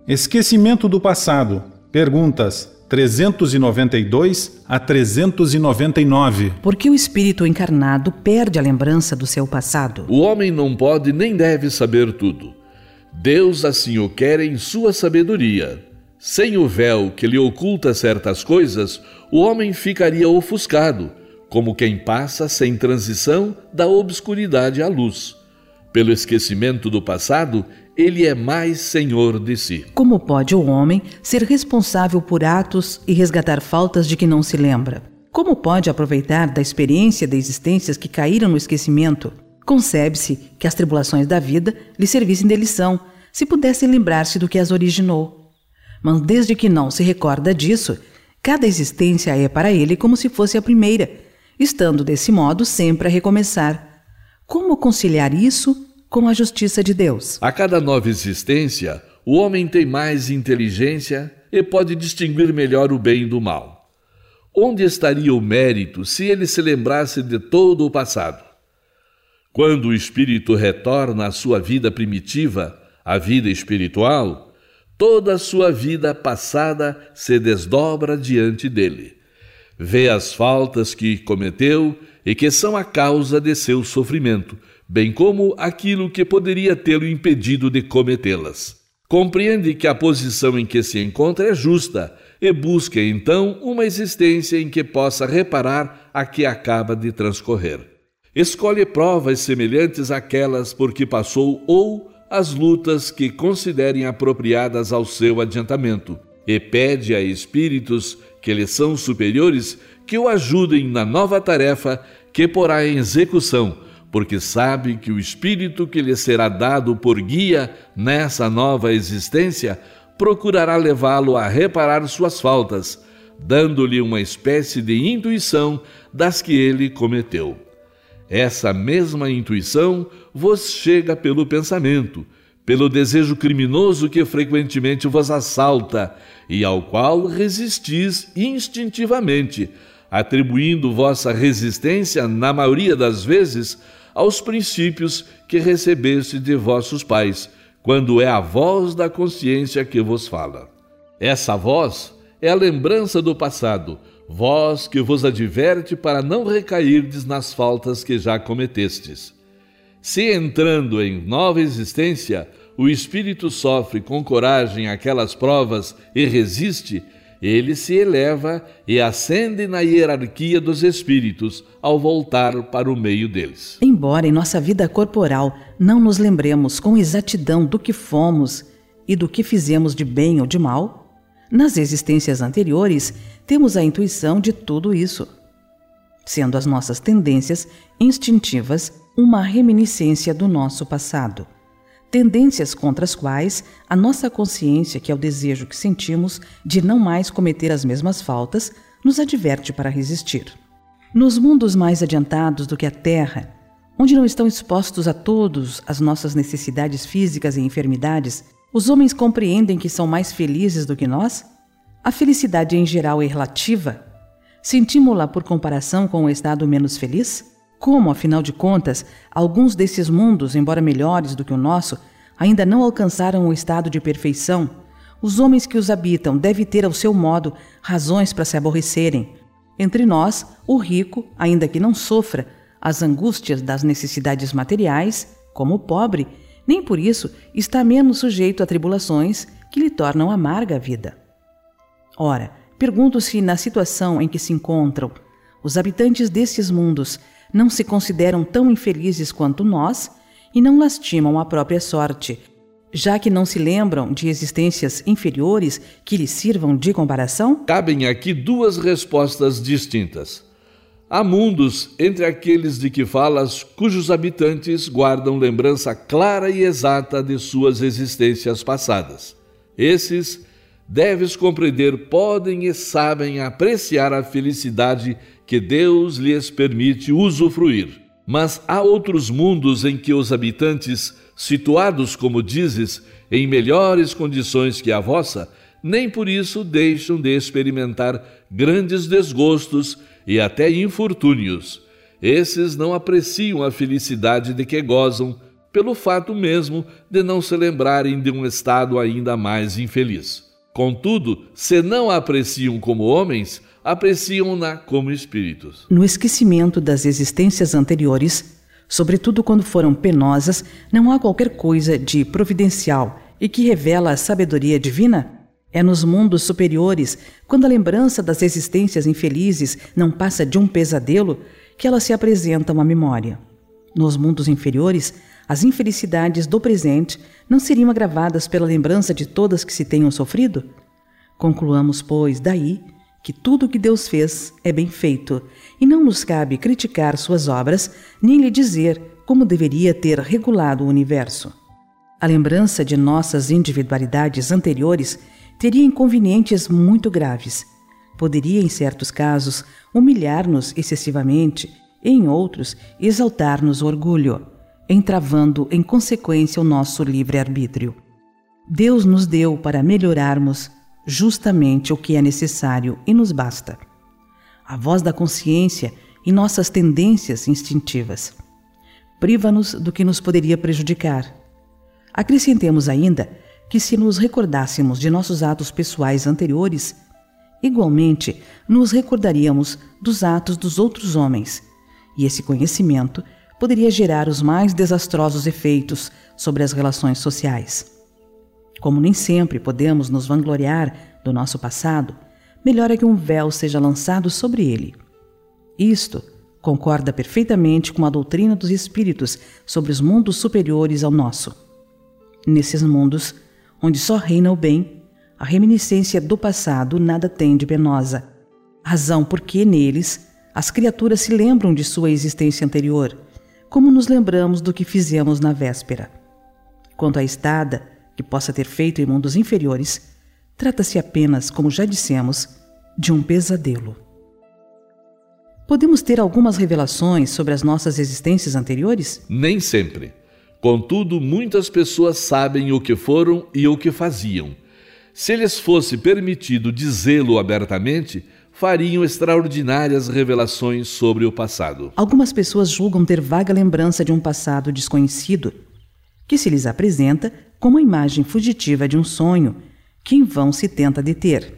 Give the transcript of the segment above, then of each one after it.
Esquecimento do passado. Perguntas 392 a 399. Por que o espírito encarnado perde a lembrança do seu passado? O homem não pode nem deve saber tudo. Deus assim o quer em sua sabedoria. Sem o véu que lhe oculta certas coisas, o homem ficaria ofuscado, como quem passa sem transição da obscuridade à luz. Pelo esquecimento do passado, ele é mais senhor de si. Como pode o homem ser responsável por atos e resgatar faltas de que não se lembra? Como pode aproveitar da experiência de existências que caíram no esquecimento? Concebe-se que as tribulações da vida lhe servissem de lição, se pudesse lembrar-se do que as originou. Mas desde que não se recorda disso, cada existência é para ele como se fosse a primeira, estando desse modo sempre a recomeçar. Como conciliar isso com a justiça de Deus? A cada nova existência, o homem tem mais inteligência e pode distinguir melhor o bem do mal. Onde estaria o mérito se ele se lembrasse de todo o passado? Quando o espírito retorna à sua vida primitiva, a vida espiritual, toda a sua vida passada se desdobra diante dele. Vê as faltas que cometeu e que são a causa de seu sofrimento, bem como aquilo que poderia tê-lo impedido de cometê-las. Compreende que a posição em que se encontra é justa e busca então uma existência em que possa reparar a que acaba de transcorrer. Escolhe provas semelhantes àquelas por que passou ou as lutas que considerem apropriadas ao seu adiantamento, e pede a espíritos que lhe são superiores que o ajudem na nova tarefa que porá em execução, porque sabe que o espírito que lhe será dado por guia nessa nova existência procurará levá-lo a reparar suas faltas, dando-lhe uma espécie de intuição das que ele cometeu. Essa mesma intuição vos chega pelo pensamento, pelo desejo criminoso que frequentemente vos assalta e ao qual resistis instintivamente, atribuindo vossa resistência, na maioria das vezes, aos princípios que recebeste de vossos pais, quando é a voz da consciência que vos fala. Essa voz é a lembrança do passado, voz que vos adverte para não recairdes nas faltas que já cometestes. Se entrando em nova existência, o espírito sofre com coragem aquelas provas e resiste, ele se eleva e ascende na hierarquia dos espíritos ao voltar para o meio deles. Embora em nossa vida corporal não nos lembremos com exatidão do que fomos e do que fizemos de bem ou de mal, nas existências anteriores temos a intuição de tudo isso, sendo as nossas tendências instintivas uma reminiscência do nosso passado. Tendências contra as quais a nossa consciência, que é o desejo que sentimos de não mais cometer as mesmas faltas, nos adverte para resistir. Nos mundos mais adiantados do que a Terra, onde não estão expostos a todos as nossas necessidades físicas e enfermidades, os homens compreendem que são mais felizes do que nós? A felicidade em geral é relativa? Sentimos-la por comparação com um estado menos feliz? Como, afinal de contas, alguns desses mundos, embora melhores do que o nosso, ainda não alcançaram o estado de perfeição, os homens que os habitam devem ter, ao seu modo, razões para se aborrecerem. Entre nós, o rico, ainda que não sofra as angústias das necessidades materiais, como o pobre, nem por isso está menos sujeito a tribulações que lhe tornam amarga a vida. Ora, pergunto se na situação em que se encontram, os habitantes destes mundos não se consideram tão infelizes quanto nós e não lastimam a própria sorte, já que não se lembram de existências inferiores que lhes sirvam de comparação? Cabem aqui duas respostas distintas. Há mundos entre aqueles de que falas cujos habitantes guardam lembrança clara e exata de suas existências passadas. Esses, deves compreender, podem e sabem apreciar a felicidade que Deus lhes permite usufruir. Mas há outros mundos em que os habitantes, situados, como dizes, em melhores condições que a vossa, nem por isso deixam de experimentar grandes desgostos e até infortúnios. Esses não apreciam a felicidade de que gozam, pelo fato mesmo de não se lembrarem de um estado ainda mais infeliz. Contudo, se não a apreciam como homens, apreciam-na como espíritos. No esquecimento das existências anteriores, sobretudo quando foram penosas, não há qualquer coisa de providencial e que revela a sabedoria divina? É nos mundos superiores, quando a lembrança das existências infelizes não passa de um pesadelo, que elas se apresentam à memória. Nos mundos inferiores, as infelicidades do presente não seriam agravadas pela lembrança de todas que se tenham sofrido? Concluamos, pois, daí que tudo o que Deus fez é bem feito, e não nos cabe criticar suas obras, nem lhe dizer como deveria ter regulado o universo. A lembrança de nossas individualidades anteriores teria inconvenientes muito graves. Poderia, em certos casos, humilhar-nos excessivamente e, em outros, exaltar-nos o orgulho, entravando em consequência o nosso livre-arbítrio. Deus nos deu para melhorarmos justamente o que é necessário e nos basta. A voz da consciência e nossas tendências instintivas. Priva-nos do que nos poderia prejudicar. Acrescentemos ainda que, se nos recordássemos de nossos atos pessoais anteriores, igualmente nos recordaríamos dos atos dos outros homens, e esse conhecimento poderia gerar os mais desastrosos efeitos sobre as relações sociais. Como nem sempre podemos nos vangloriar do nosso passado, melhor é que um véu seja lançado sobre ele. Isto concorda perfeitamente com a doutrina dos espíritos sobre os mundos superiores ao nosso. Nesses mundos, onde só reina o bem, a reminiscência do passado nada tem de penosa, razão porque neles as criaturas se lembram de sua existência anterior, como nos lembramos do que fizemos na véspera. Quanto à estada que possa ter feito em mundos inferiores, trata-se apenas, como já dissemos, de um pesadelo. Podemos ter algumas revelações sobre as nossas existências anteriores? Nem sempre. Contudo, muitas pessoas sabem o que foram e o que faziam. Se lhes fosse permitido dizê-lo abertamente, fariam extraordinárias revelações sobre o passado. Algumas pessoas julgam ter vaga lembrança de um passado desconhecido, que se lhes apresenta como a imagem fugitiva de um sonho, que em vão se tenta deter.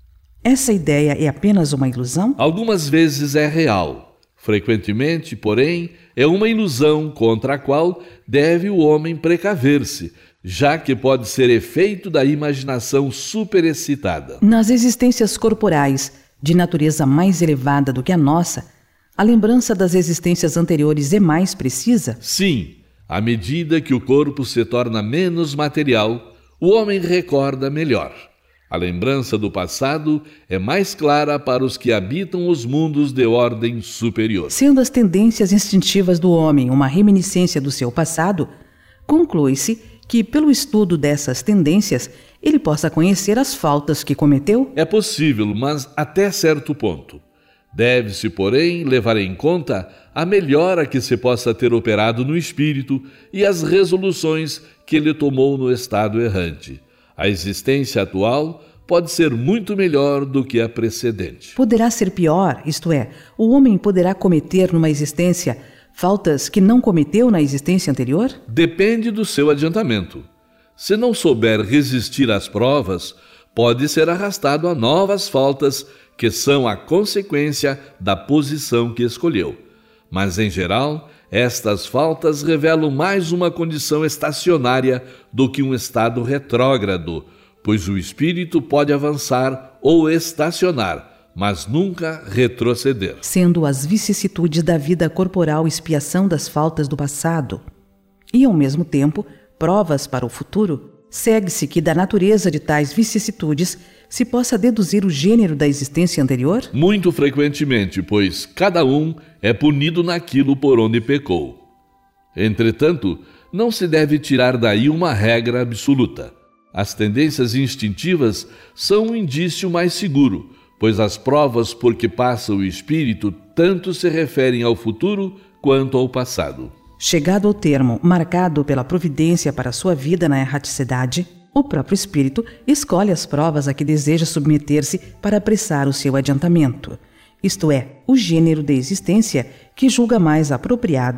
Essa ideia é apenas uma ilusão? Algumas vezes é real. Frequentemente, porém, é uma ilusão contra a qual deve o homem precaver-se, já que pode ser efeito da imaginação superexcitada. Nas existências corporais, de natureza mais elevada do que a nossa, a lembrança das existências anteriores é mais precisa? Sim, à medida que o corpo se torna menos material, o homem recorda melhor. A lembrança do passado é mais clara para os que habitam os mundos de ordem superior. Sendo as tendências instintivas do homem uma reminiscência do seu passado, conclui-se que, pelo estudo dessas tendências, ele possa conhecer as faltas que cometeu? É possível, mas até certo ponto. Deve-se, porém, levar em conta a melhora que se possa ter operado no espírito e as resoluções que ele tomou no estado errante. A existência atual pode ser muito melhor do que a precedente. Poderá ser pior, isto é, o homem poderá cometer numa existência faltas que não cometeu na existência anterior? Depende do seu adiantamento. Se não souber resistir às provas, pode ser arrastado a novas faltas que são a consequência da posição que escolheu. Mas, em geral, estas faltas revelam mais uma condição estacionária do que um estado retrógrado, pois o espírito pode avançar ou estacionar, mas nunca retroceder. Sendo as vicissitudes da vida corporal expiação das faltas do passado e, ao mesmo tempo, provas para o futuro, segue-se que da natureza de tais vicissitudes se possa deduzir o gênero da existência anterior? Muito frequentemente, pois cada um é punido naquilo por onde pecou. Entretanto, não se deve tirar daí uma regra absoluta. As tendências instintivas são um indício mais seguro, pois as provas por que passa o espírito tanto se referem ao futuro quanto ao passado. Chegado ao termo marcado pela providência para sua vida na erraticidade, o próprio espírito escolhe as provas a que deseja submeter-se para apressar o seu adiantamento, isto é, o gênero de existência que julga mais apropriado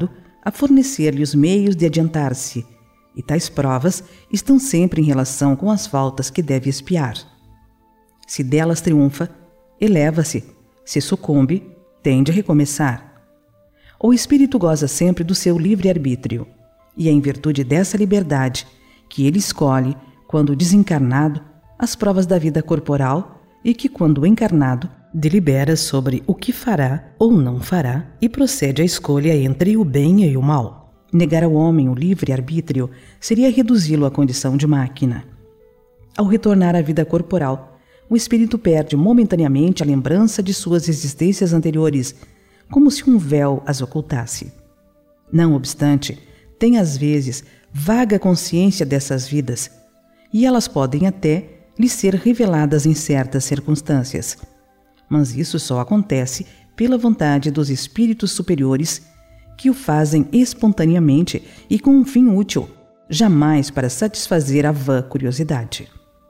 a fornecer-lhe os meios de adiantar-se, e tais provas estão sempre em relação com as faltas que deve expiar. Se delas triunfa, eleva-se, se sucumbe, tende a recomeçar. O espírito goza sempre do seu livre-arbítrio, e é em virtude dessa liberdade que ele escolhe, quando desencarnado, as provas da vida corporal e que, quando encarnado, delibera sobre o que fará ou não fará e procede à escolha entre o bem e o mal. Negar ao homem o livre-arbítrio seria reduzi-lo à condição de máquina. Ao retornar à vida corporal, o espírito perde momentaneamente a lembrança de suas existências anteriores, como se um véu as ocultasse. Não obstante, tem às vezes vaga consciência dessas vidas, e elas podem até lhe ser reveladas em certas circunstâncias. Mas isso só acontece pela vontade dos espíritos superiores, que o fazem espontaneamente e com um fim útil, jamais para satisfazer a vã curiosidade.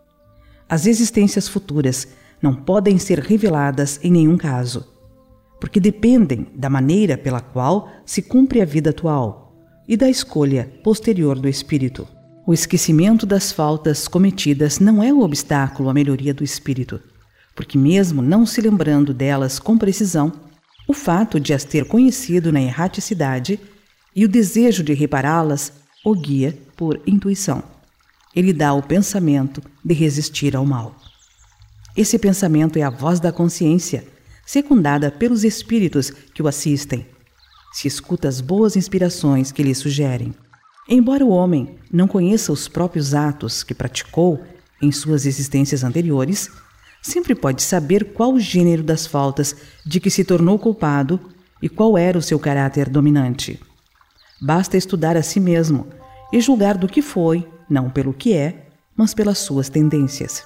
As existências futuras não podem ser reveladas em nenhum caso, porque dependem da maneira pela qual se cumpre a vida atual e da escolha posterior do espírito. O esquecimento das faltas cometidas não é um obstáculo à melhoria do espírito, porque mesmo não se lembrando delas com precisão, o fato de as ter conhecido na erraticidade e o desejo de repará-las o guia por intuição. Ele dá o pensamento de resistir ao mal. Esse pensamento é a voz da consciência, secundada pelos espíritos que o assistem. Se escuta as boas inspirações que lhe sugerem. Embora o homem não conheça os próprios atos que praticou em suas existências anteriores, sempre pode saber qual o gênero das faltas de que se tornou culpado e qual era o seu caráter dominante. Basta estudar a si mesmo e julgar do que foi, não pelo que é, mas pelas suas tendências.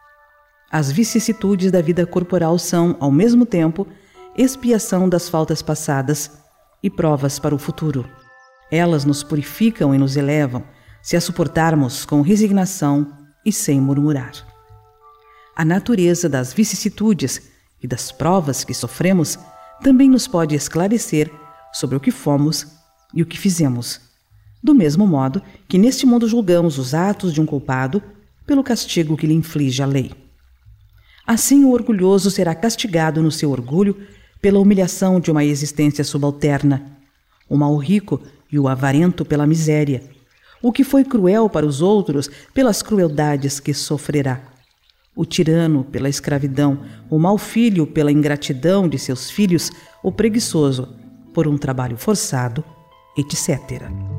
As vicissitudes da vida corporal são, ao mesmo tempo, expiação das faltas passadas e provas para o futuro. Elas nos purificam e nos elevam, se as suportarmos com resignação e sem murmurar. A natureza das vicissitudes e das provas que sofremos também nos pode esclarecer sobre o que fomos e o que fizemos, do mesmo modo que neste mundo julgamos os atos de um culpado pelo castigo que lhe inflige a lei. Assim, o orgulhoso será castigado no seu orgulho pela humilhação de uma existência subalterna, o mal rico e o avarento pela miséria, o que foi cruel para os outros pelas crueldades que sofrerá, o tirano pela escravidão, o mau filho pela ingratidão de seus filhos, o preguiçoso por um trabalho forçado, etc.